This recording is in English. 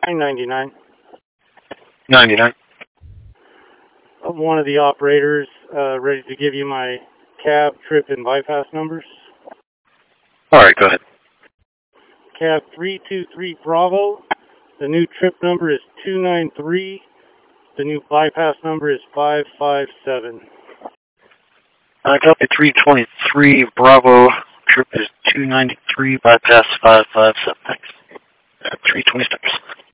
$9.99. 99. I'm one of the operators, ready to give you my cab, trip, and bypass numbers. All right, go ahead. Cab 323 Bravo. The new trip number is 293. The new bypass number is 557. I copy 323 Bravo. Trip is 293, bypass 557. Thanks. 326.